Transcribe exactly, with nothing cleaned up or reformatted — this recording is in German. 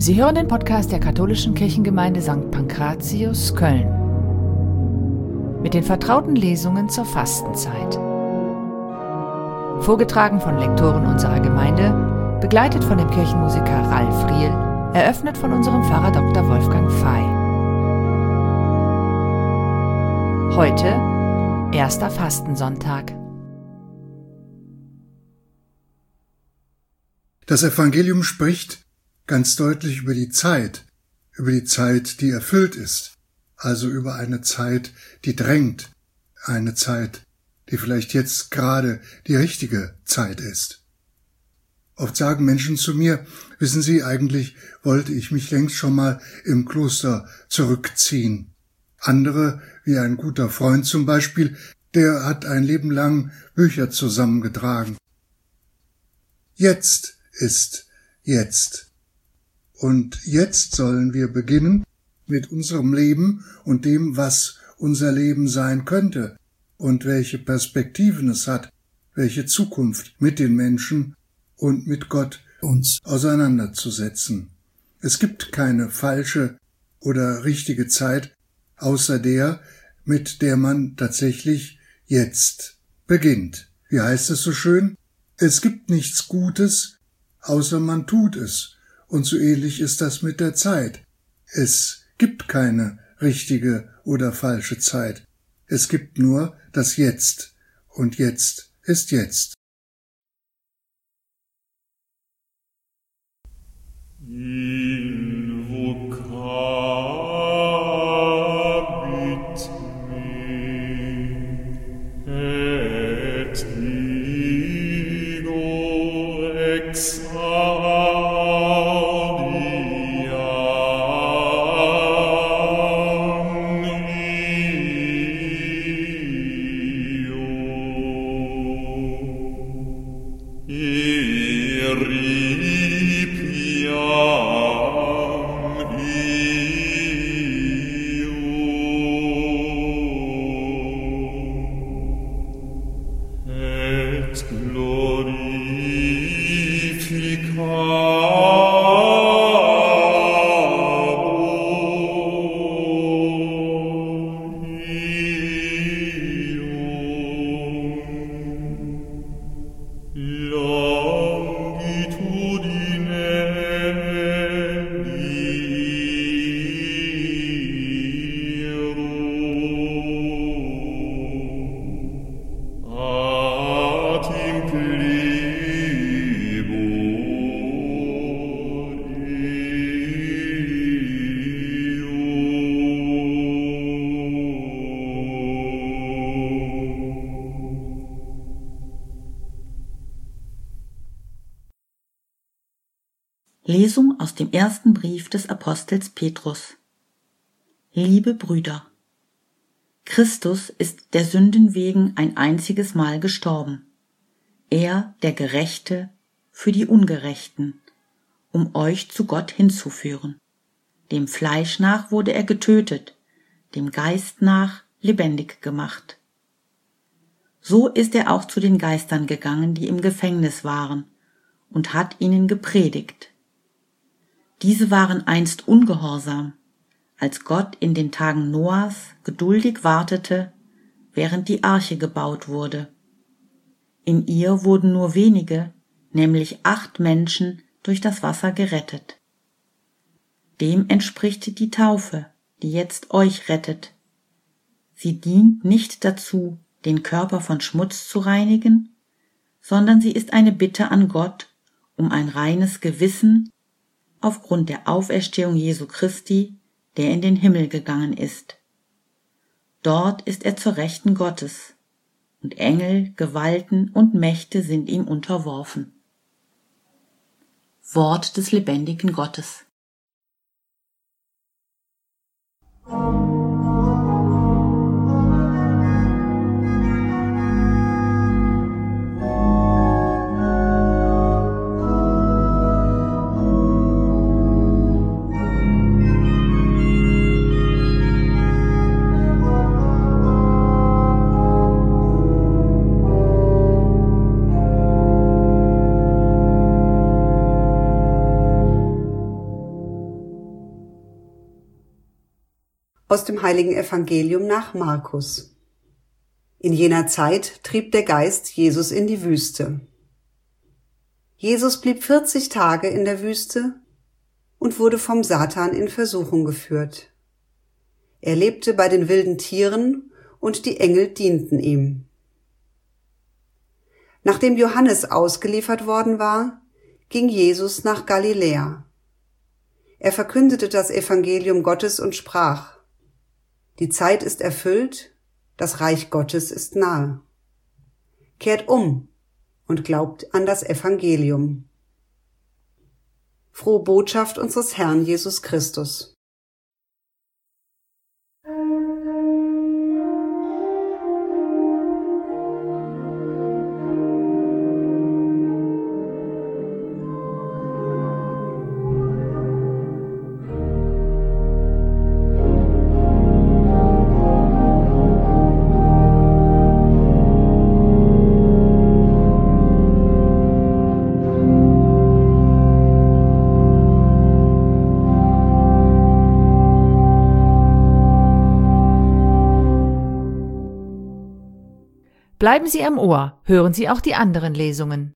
Sie hören den Podcast der katholischen Kirchengemeinde Sankt Pankratius, Köln. Mit den vertrauten Lesungen zur Fastenzeit. Vorgetragen von Lektoren unserer Gemeinde, begleitet von dem Kirchenmusiker Ralf Riel, eröffnet von unserem Pfarrer Doktor Wolfgang Fey. Heute, erster Fastensonntag. Das Evangelium spricht ganz deutlich über die Zeit, über die Zeit, die erfüllt ist, also über eine Zeit, die drängt, eine Zeit, die vielleicht jetzt gerade die richtige Zeit ist. Oft sagen Menschen zu mir, wissen Sie, eigentlich wollte ich mich längst schon mal im Kloster zurückziehen. Andere, wie ein guter Freund zum Beispiel, der hat ein Leben lang Bücher zusammengetragen. Jetzt ist jetzt. Und jetzt sollen wir beginnen mit unserem Leben und dem, was unser Leben sein könnte und welche Perspektiven es hat, welche Zukunft mit den Menschen und mit Gott uns auseinanderzusetzen. Es gibt keine falsche oder richtige Zeit, außer der, mit der man tatsächlich jetzt beginnt. Wie heißt es so schön? Es gibt nichts Gutes, außer man tut es. Und so ähnlich ist das mit der Zeit. Es gibt keine richtige oder falsche Zeit. Es gibt nur das Jetzt. Und jetzt ist jetzt. Invocabit me et nigo ex Lesung aus dem ersten Brief des Apostels Petrus. Liebe Brüder, Christus ist der Sünden wegen ein einziges Mal gestorben, er, der Gerechte, für die Ungerechten, um euch zu Gott hinzuführen. Dem Fleisch nach wurde er getötet, dem Geist nach lebendig gemacht. So ist er auch zu den Geistern gegangen, die im Gefängnis waren, und hat ihnen gepredigt. Diese waren einst ungehorsam, als Gott in den Tagen Noahs geduldig wartete, während die Arche gebaut wurde. In ihr wurden nur wenige, nämlich acht Menschen, durch das Wasser gerettet. Dem entspricht die Taufe, die jetzt euch rettet. Sie dient nicht dazu, den Körper von Schmutz zu reinigen, sondern sie ist eine Bitte an Gott um ein reines Gewissen aufgrund der Auferstehung Jesu Christi, der in den Himmel gegangen ist. Dort ist er zur Rechten Gottes, und Engel, Gewalten und Mächte sind ihm unterworfen. Wort des lebendigen Gottes. Aus dem heiligen Evangelium nach Markus. In jener Zeit trieb der Geist Jesus in die Wüste. Jesus blieb vierzig Tage in der Wüste und wurde vom Satan in Versuchung geführt. Er lebte bei den wilden Tieren und die Engel dienten ihm. Nachdem Johannes ausgeliefert worden war, ging Jesus nach Galiläa. Er verkündete das Evangelium Gottes und sprach: Die Zeit ist erfüllt, das Reich Gottes ist nahe. Kehrt um und glaubt an das Evangelium. Frohe Botschaft unseres Herrn Jesus Christus. Bleiben Sie am Ohr, hören Sie auch die anderen Lesungen.